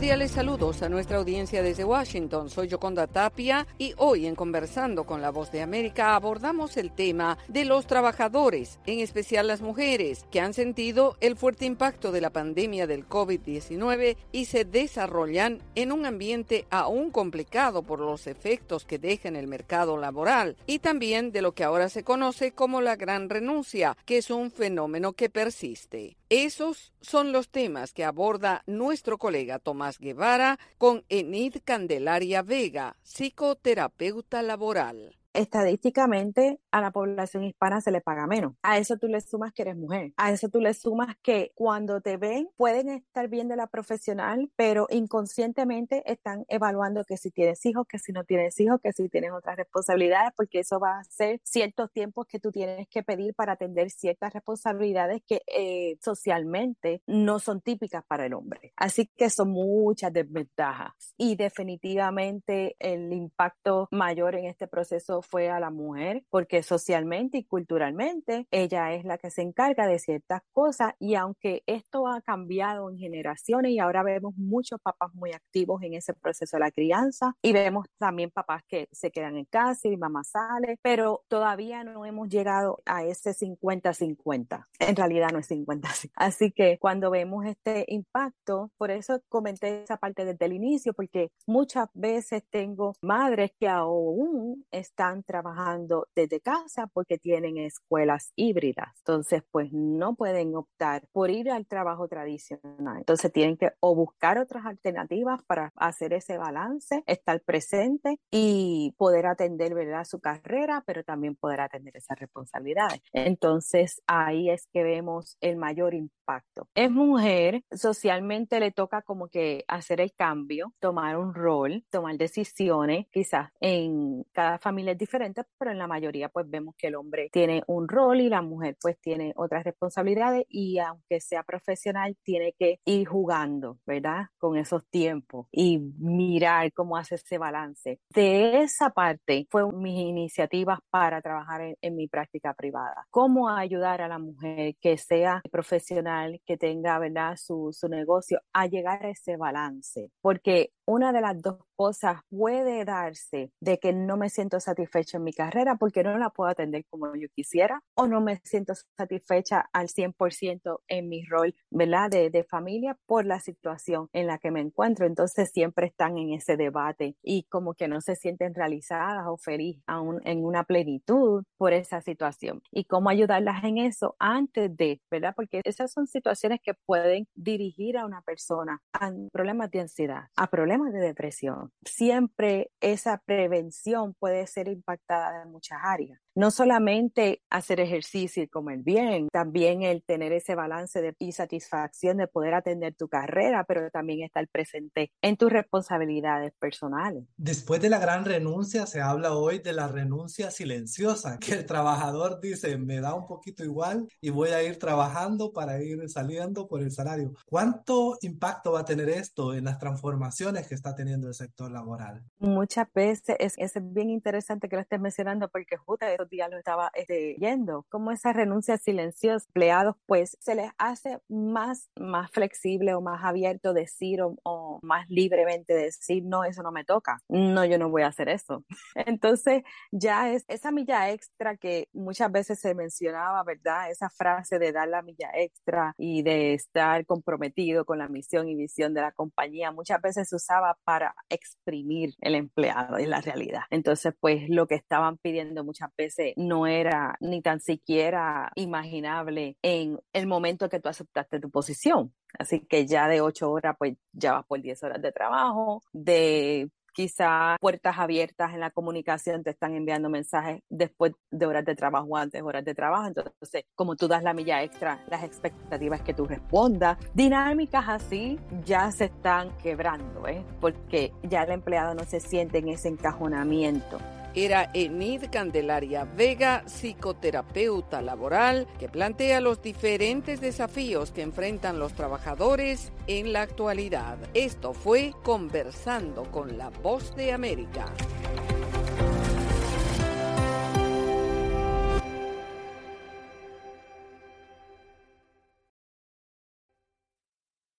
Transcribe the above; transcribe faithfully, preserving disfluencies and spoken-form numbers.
Cordiales saludos a nuestra audiencia desde Washington. Soy Yoconda Tapia y hoy en Conversando con la Voz de América abordamos el tema de los trabajadores, en especial las mujeres, que han sentido el fuerte impacto de la pandemia del COVID diecinueve y se desarrollan en un ambiente aún complicado por los efectos que deja en el mercado laboral y también de lo que ahora se conoce como la gran renuncia, que es un fenómeno que persiste. Esos son los temas que aborda nuestro colega Tomás Guevara con Enid Candelaria Vega, psicoterapeuta laboral. Estadísticamente a la población hispana se le paga menos. A eso tú le sumas que eres mujer. A eso tú le sumas que cuando te ven pueden estar viendo la profesional, pero inconscientemente están evaluando que si tienes hijos, que si no tienes hijos, que si tienes otras responsabilidades, porque eso va a ser ciertos tiempos que tú tienes que pedir para atender ciertas responsabilidades que eh, socialmente no son típicas para el hombre. Así que son muchas desventajas. Y definitivamente el impacto mayor en este proceso fue a la mujer, porque socialmente y culturalmente ella es la que se encarga de ciertas cosas, y aunque esto ha cambiado en generaciones y ahora vemos muchos papás muy activos en ese proceso de la crianza y vemos también papás que se quedan en casa y mamá sale, pero todavía no hemos llegado a ese cincuenta cincuenta. En realidad no es cincuenta cincuenta. Así que cuando vemos este impacto, por eso comenté esa parte desde el inicio, porque muchas veces tengo madres que aún están trabajando desde casa porque tienen escuelas híbridas. Entonces, pues no pueden optar por ir al trabajo tradicional. Entonces, tienen que o buscar otras alternativas para hacer ese balance, estar presente y poder atender, ¿verdad?, su carrera, pero también poder atender esas responsabilidades. Entonces, ahí es que vemos el mayor impacto. Es mujer, socialmente le toca como que hacer el cambio, tomar un rol, tomar decisiones, quizás en cada familia es diferente, pero en la mayoría pues vemos que el hombre tiene un rol y la mujer pues tiene otras responsabilidades, y aunque sea profesional tiene que ir jugando, ¿verdad?, con esos tiempos y mirar cómo hace ese balance. De esa parte fue mis iniciativas para trabajar en, en mi práctica privada. Cómo ayudar a la mujer que sea profesional, que tenga, ¿verdad?, su, su negocio, a llegar a ese balance, porque una de las dos cosas puede darse de que no me siento satisfecha en mi carrera porque no la puedo atender como yo quisiera, o no me siento satisfecha al cien por ciento en mi rol, ¿verdad?, de, de familia por la situación en la que me encuentro. Entonces siempre están en ese debate y como que no se sienten realizadas o felices aún en una plenitud por esa situación. Y cómo ayudarlas en eso antes de, ¿verdad?, porque esas son situaciones que pueden dirigir a una persona a problemas de ansiedad, a problemas de depresión. Siempre esa prevención puede ser impactada en muchas áreas. No solamente hacer ejercicio y comer bien, también el tener ese balance de y satisfacción de poder atender tu carrera, pero también estar presente en tus responsabilidades personales. Después de la gran renuncia, se habla hoy de la renuncia silenciosa, que el trabajador dice, me da un poquito igual y voy a ir trabajando para ir saliendo por el salario. ¿Cuánto impacto va a tener esto en las transformaciones que está teniendo el sector laboral? Muchas veces es, es bien interesante que lo estés mencionando, porque justo estos días lo estaba este, yendo, como esa renuncia silenciosa, empleados pues se les hace más, más flexible o más abierto decir o, o más libremente decir, no, eso no me toca, no, yo no voy a hacer eso. Entonces ya es esa milla extra que muchas veces se mencionaba, ¿verdad?, esa frase de dar la milla extra y de estar comprometido con la misión y visión de la compañía, muchas veces se usaba para exprimir el empleado en la realidad. Entonces pues lo que estaban pidiendo muchas veces no era ni tan siquiera imaginable en el momento que tú aceptaste tu posición. Así que ya de ocho horas pues ya vas por diez horas de trabajo, de quizá puertas abiertas en la comunicación, te están enviando mensajes después de horas de trabajo o antes de horas de trabajo. Entonces, como tú das la milla extra, las expectativas que tú respondas, dinámicas así ya se están quebrando, ¿eh? Porque ya el empleado no se siente en ese encajonamiento. Era Enid Candelaria Vega, psicoterapeuta laboral, que plantea los diferentes desafíos que enfrentan los trabajadores en la actualidad. Esto fue Conversando con la Voz de América.